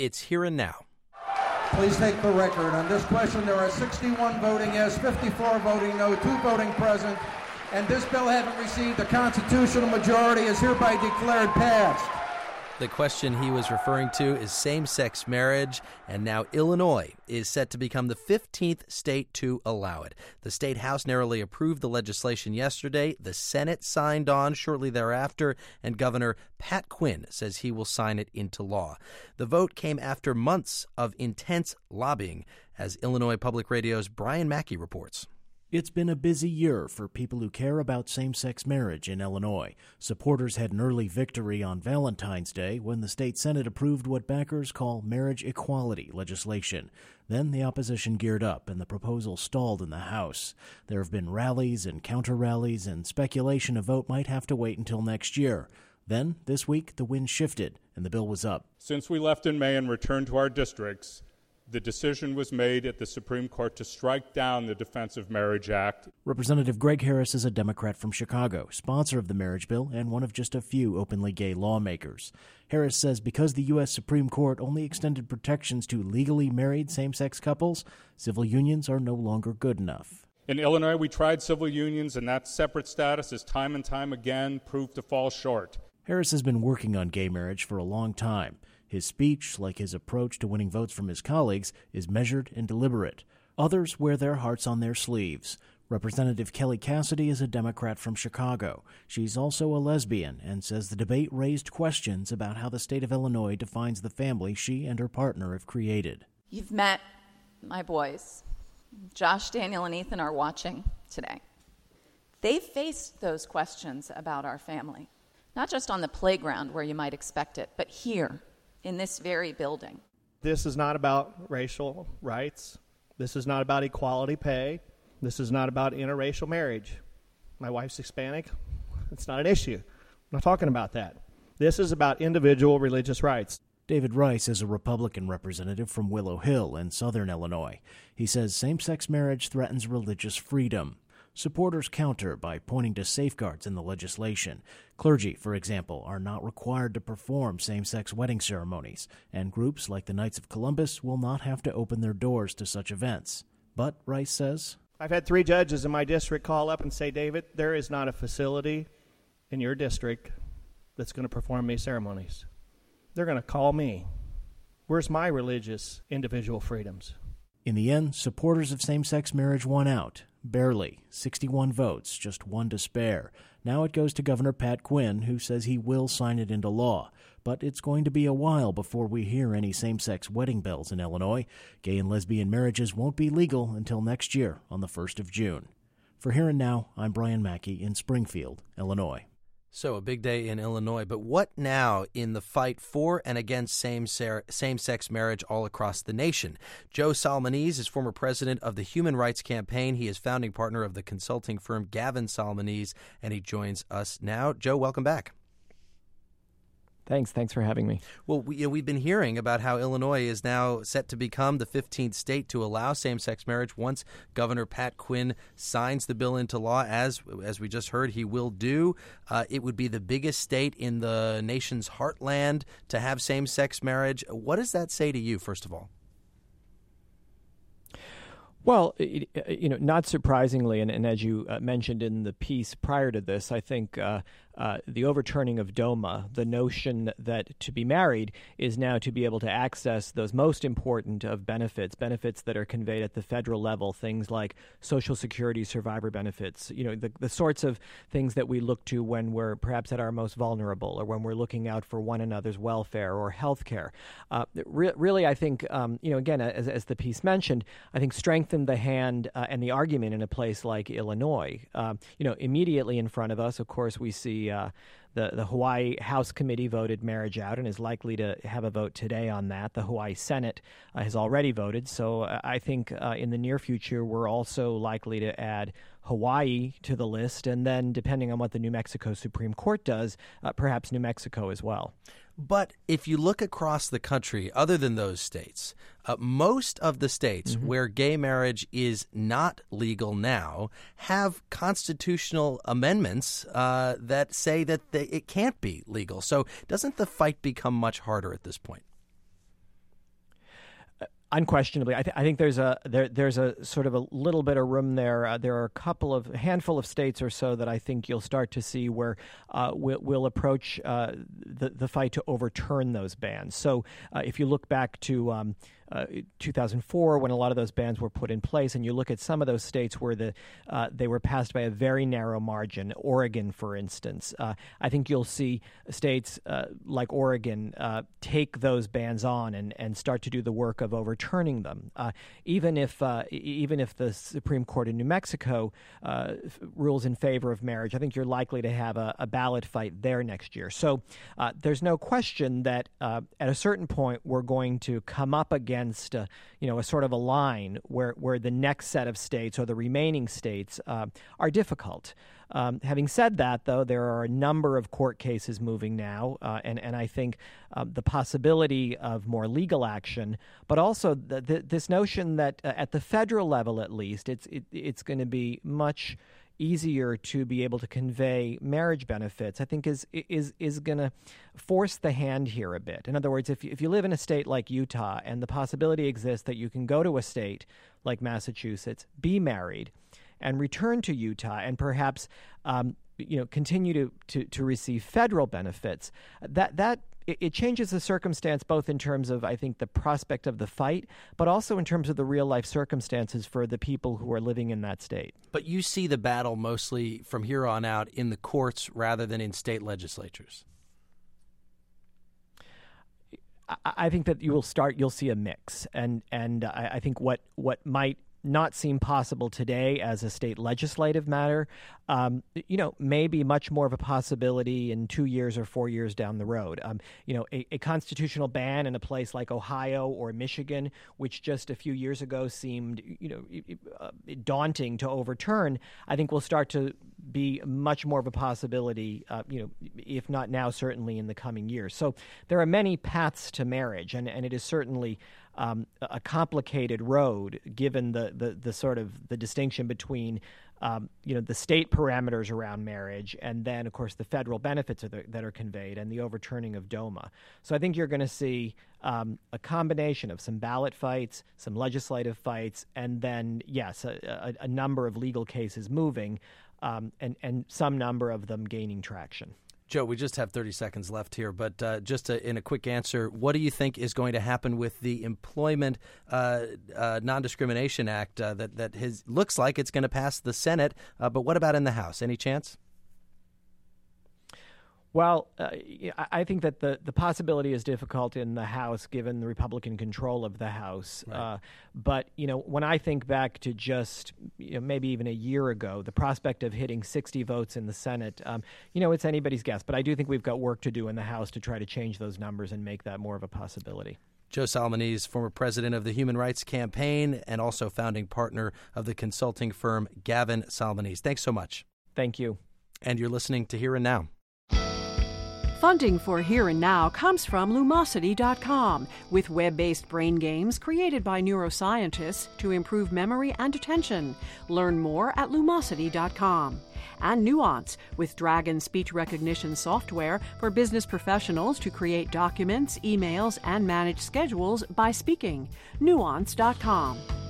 It's Here and Now. Please take the record. On this question, there are 61 voting yes, 54 voting no, 2 voting present, and this bill, having received a constitutional majority, is hereby declared passed. The question he was referring to is same-sex marriage, and now Illinois is set to become the 15th state to allow it. The state house narrowly approved the legislation yesterday. The Senate signed on shortly thereafter, and Governor Pat Quinn says he will sign it into law. The vote came after months of intense lobbying, as Illinois Public Radio's Brian Mackey reports. It's been a busy year for people who care about same-sex marriage in Illinois. Supporters had an early victory on Valentine's Day when the state Senate approved what backers call marriage equality legislation. Then the opposition geared up and the proposal stalled in the House. There have been rallies and counter-rallies and speculation a vote might have to wait until next year. Then, this week, the wind shifted and the bill was up. Since we left in May and returned to our districts, the decision was made at the Supreme Court to strike down the Defense of Marriage Act. Representative Greg Harris is a Democrat from Chicago, sponsor of the marriage bill and one of just a few openly gay lawmakers. Harris says because the U.S. Supreme Court only extended protections to legally married same-sex couples, civil unions are no longer good enough. In Illinois, we tried civil unions, and that separate status has time and time again proved to fall short. Harris has been working on gay marriage for a long time. His speech, like his approach to winning votes from his colleagues, is measured and deliberate. Others wear their hearts on their sleeves. Representative Kelly Cassidy is a Democrat from Chicago. She's also a lesbian and says the debate raised questions about how the state of Illinois defines the family she and her partner have created. You've met my boys. Josh, Daniel, and Ethan are watching today. They've faced those questions about our family, not just on the playground where you might expect it, but here, in this very building. This is not about racial rights. This is not about equality pay. This is not about interracial marriage. My wife's Hispanic. It's not an issue. I'm not talking about that. This is about individual religious rights. David Rice is a Republican representative from Willow Hill in southern Illinois. He says same-sex marriage threatens religious freedom. Supporters counter by pointing to safeguards in the legislation. Clergy, for example, are not required to perform same-sex wedding ceremonies, and groups like the Knights of Columbus will not have to open their doors to such events. But, Rice says, I've had 3 judges in my district call up and say, David, there is not a facility in your district that's going to perform these ceremonies. They're going to call me. Where's my religious individual freedoms? In the end, supporters of same-sex marriage won out. Barely. 61 votes, just 1 to spare. Now it goes to Governor Pat Quinn, who says he will sign it into law. But it's going to be a while before we hear any same-sex wedding bells in Illinois. Gay and lesbian marriages won't be legal until next year on the 1st of June. For Here and Now, I'm Brian Mackey in Springfield, Illinois. So a big day in Illinois, but what now in the fight for and against same-sex marriage all across the nation? Joe Solmonese is former president of the Human Rights Campaign. He is founding partner of the consulting firm Gavin Solmonese, and he joins us now. Joe, welcome back. Thanks for having me. Well, we've been hearing about how Illinois is now set to become the 15th state to allow same-sex marriage once Governor Pat Quinn signs the bill into law, as we just heard he will do. It would be the biggest state in the nation's heartland to have same-sex marriage. What does that say to you, first of all? Well, not surprisingly, and as you mentioned in the piece prior to this, I think the overturning of DOMA, the notion that to be married is now to be able to access those most important of benefits that are conveyed at the federal level, things like Social Security survivor benefits, the sorts of things that we look to when we're perhaps at our most vulnerable or when we're looking out for one another's welfare or health care. Really, I think, again, as the piece mentioned, I think strengthened the hand and the argument in a place like Illinois. Immediately in front of us, of course, we see the Hawaii House Committee voted marriage out and is likely to have a vote today on that. The Hawaii Senate has already voted. So I think in the near future, we're also likely to add Hawaii to the list. And then depending on what the New Mexico Supreme Court does, perhaps New Mexico as well. But if you look across the country, other than those states, most of the states where gay marriage is not legal now have constitutional amendments that say that it can't be legal. So doesn't the fight become much harder at this point? Unquestionably, I think there's a sort of a little bit of room there. There are a handful of states or so that I think you'll start to see where we'll approach the fight to overturn those bans. So if you look back to 2004, when a lot of those bans were put in place, and you look at some of those states where they were passed by a very narrow margin, Oregon, for instance, I think you'll see states like Oregon take those bans on and start to do the work of overturning them. Even if the Supreme Court in New Mexico rules in favor of marriage, I think you're likely to have a ballot fight there next year. So there's no question that at a certain point we're going to come up against a sort of a line where the next set of states or the remaining states are difficult. Having said that, though, there are a number of court cases moving now, and I think the possibility of more legal action, but also this notion that at the federal level, at least, it's going to be much easier to be able to convey marriage benefits, I think is going to force the hand here a bit. In other words, if you live in a state like Utah and the possibility exists that you can go to a state like Massachusetts, be married, and return to Utah and perhaps continue to receive federal benefits, that it changes the circumstance both in terms of, I think, the prospect of the fight, but also in terms of the real-life circumstances for the people who are living in that state. But you see the battle mostly from here on out in the courts rather than in state legislatures. I think that you'll see a mix, and I think what might not seem possible today as a state legislative matter, may be much more of a possibility in 2 years or 4 years down the road. A constitutional ban in a place like Ohio or Michigan, which just a few years ago seemed, daunting to overturn, I think will start to be much more of a possibility, if not now, certainly in the coming years. So there are many paths to marriage, and it is certainly a complicated road, given the sort of the distinction between the state parameters around marriage and then, of course, the federal benefits that are conveyed and the overturning of DOMA. So I think you're going to see a combination of some ballot fights, some legislative fights, and then, yes, a number of legal cases moving, and some number of them gaining traction. Joe, we just have 30 seconds left here, but in a quick answer, what do you think is going to happen with the Employment Non-Discrimination Act that looks like it's going to pass the Senate, but what about in the House? Any chance? Well, I think that the possibility is difficult in the House given the Republican control of the House. Right. But when I think back to just maybe even a year ago, the prospect of hitting 60 votes in the Senate, it's anybody's guess. But I do think we've got work to do in the House to try to change those numbers and make that more of a possibility. Joe Salmonese, former president of the Human Rights Campaign and also founding partner of the consulting firm Gavin Salmonese. Thanks so much. Thank you. And you're listening to Here and Now. Funding for Here and Now comes from Lumosity.com, with web-based brain games created by neuroscientists to improve memory and attention. Learn more at Lumosity.com. And Nuance, with Dragon speech recognition software for business professionals to create documents, emails, and manage schedules by speaking. Nuance.com.